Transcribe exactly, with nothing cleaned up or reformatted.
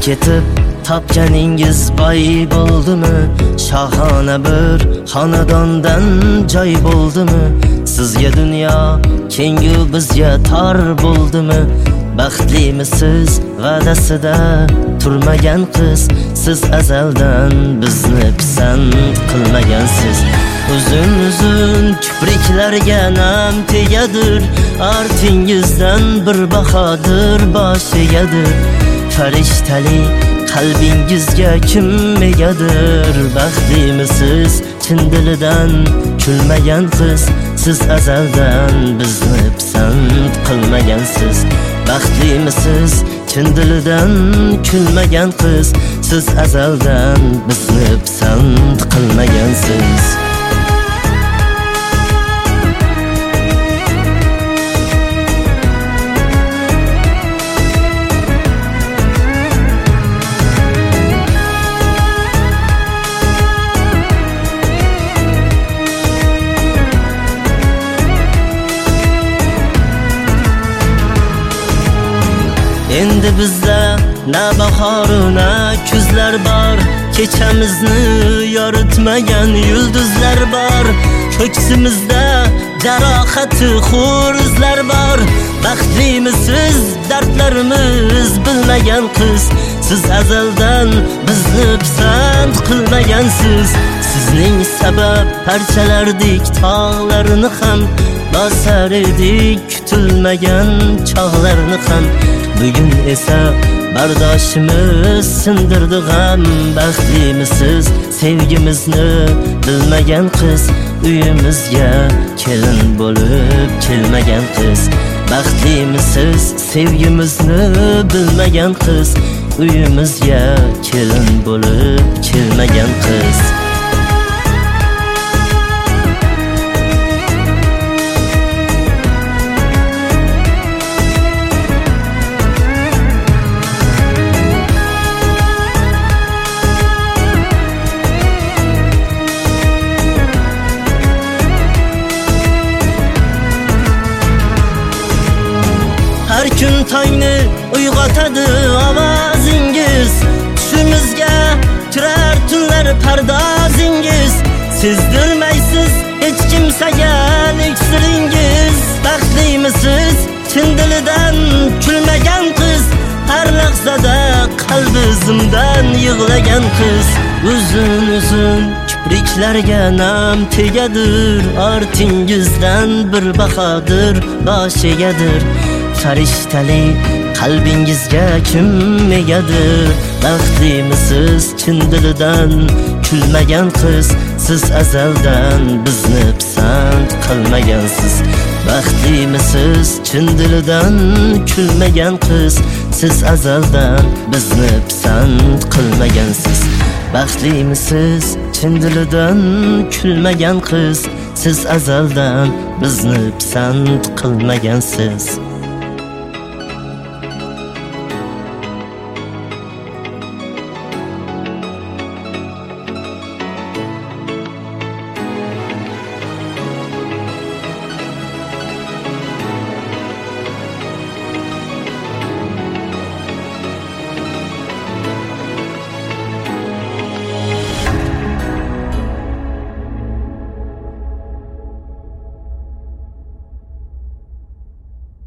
ketib topganingiz boy bo'ldimi? Shohona bir xonadondan joy bo'ldimi? Sizga dunyo kengu bizga tor bo'ldimi? Baxtlimisiz va'dasida turmagan qiz, siz azaldan bizni pisand qilmagansiz. Uzun uzun kipriklarga nam tegadir, ortingizdan bir bahodir bosh egadir. Farishtali qalbingizga kim egadir? Baxtlimisiz chin dilidan kulmagan qiz, siz azaldan bizni pisand qilmagansiz. Baxtlimisiz chin dilidan kulmagan qiz, siz azaldan bizni pisand qilmagansiz. Endi bizda na bahor na kuzlar bor, kechamizni yoritmagan yulduzlar bor. Ko'ksimizda jarohati xo'ruzlar bor. Baxtlimisiz dardlarimiz bilmagan qiz, siz azaldan bizni pisand qilmagansiz. Sizning sabab parchalardik tog'larni ham, bosar edik kutilmagan chog'larni ham. Bugun esa bardoshimiz sindirdi g'am. Baxtlimisiz sevgimizni bilmagan qiz, uyimizga kelin bo'lib kelmagan qiz. Baxtlimisiz sevgimizni bilmagan qiz, uyimizga kelin bo'lib kelmagan qiz. Har kun tongni uyg'otadi ovozingiz, tushimizga kirar tunlar pardozingiz. Sezdirmaysiz hech kimsaga iksiringiz. Baxtlimisiz chin dilidan kulmagan qiz, har lahzada qalbi zimdan yig'lagan qiz. Uzun uzun kipriklarga nam tegadir, ortingizdan bir bahodir bosh egadir. Farishtali qalbingizga kim egadir? Baxtlimisiz chin dilidan kulmagan qiz, siz azaldan bizni pisand qilmagansiz. Baxtlimisiz chin dilidan kulmagan qiz, siz azaldan bizni pisand qilmagansiz. Baxtlimisiz chin dilidan kulmagan qiz, siz azaldan bizni pisand qilmagansiz.